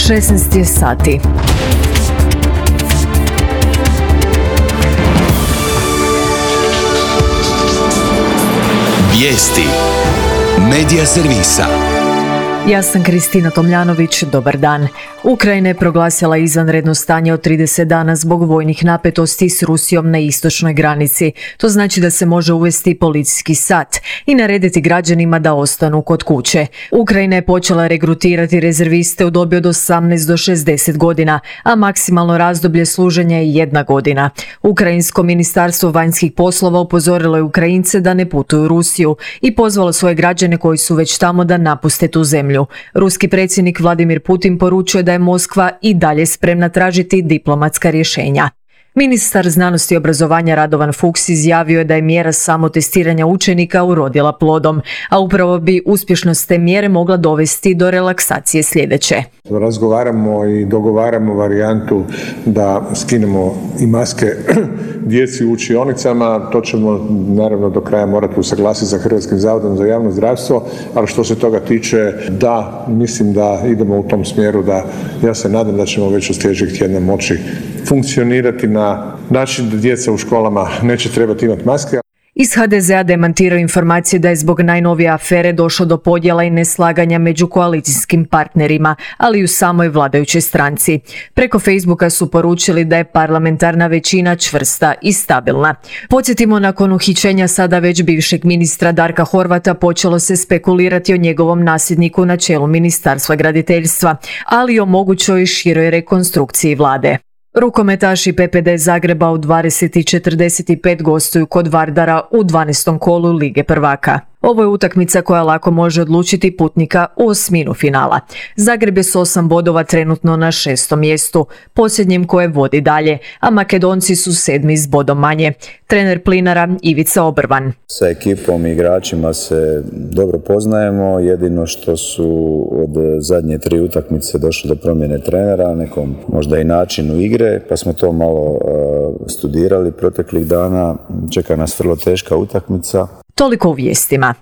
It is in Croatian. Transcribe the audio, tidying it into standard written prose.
16 je sati. Vijesti Medija servisa. Ja sam Kristina Tomljanović, dobar dan. Ukrajina je proglasila izvanredno stanje od 30 dana zbog vojnih napetosti s Rusijom na istočnoj granici. To znači da se može uvesti policijski sat i narediti građanima da ostanu kod kuće. Ukrajina je počela regrutirati rezerviste u dobi od 18 do 60 godina, a maksimalno razdoblje služenja je 1 godina. Ukrajinsko ministarstvo vanjskih poslova upozorilo je Ukrajince da ne putuju u Rusiju i pozvalo svoje građane koji su već tamo da napuste tu zemlju. Ruski predsjednik Vladimir Putin poručuje da je Moskva i dalje spremna tražiti diplomatska rješenja. Ministar znanosti i obrazovanja Radovan Fuchs izjavio je da je mjera samotestiranja učenika urodila plodom, a upravo bi uspješnost te mjere mogla dovesti do relaksacije sljedeće. Razgovaramo i dogovaramo varijantu da skinemo i maske djeci u učionicama. To ćemo naravno do kraja morati usaglasiti sa Hrvatskim zavodom za javno zdravstvo, ali što se toga tiče, da, mislim da idemo u tom smjeru, da ja se nadam da ćemo već od sljedećeg tjedna moći funkcionirati na način da djeca u školama neće trebati imati maske. Iz HDZ-a demantiraju informacije da je zbog najnovije afere došlo do podjela i neslaganja među koalicijskim partnerima, ali i u samoj vladajućoj stranci. Preko Facebooka su poručili da je parlamentarna većina čvrsta i stabilna. Podsjetimo, nakon uhićenja sada već bivšeg ministra Darka Horvata počelo se spekulirati o njegovom nasljedniku na čelu Ministarstva graditeljstva, ali i o mogućoj široj rekonstrukciji vlade. Rukometaši PPD Zagreba u 20:45 gostuju kod Vardara u 12. kolu Lige prvaka. Ovo je utakmica koja lako može odlučiti putnika u osminu finala. Zagreb je s 8 bodova trenutno na 6. mjestu, posljednjem koje vodi dalje, a Makedonci su 7. s bodom manje. Trener Plinara Ivica Obrvan. Sa ekipom i igračima se dobro poznajemo, jedino što su od zadnje 3 utakmice došlo do promjene trenera, nekom možda i načinu igre, pa smo to malo studirali proteklih dana. Čeka nas vrlo teška utakmica. Toliko u vijestima.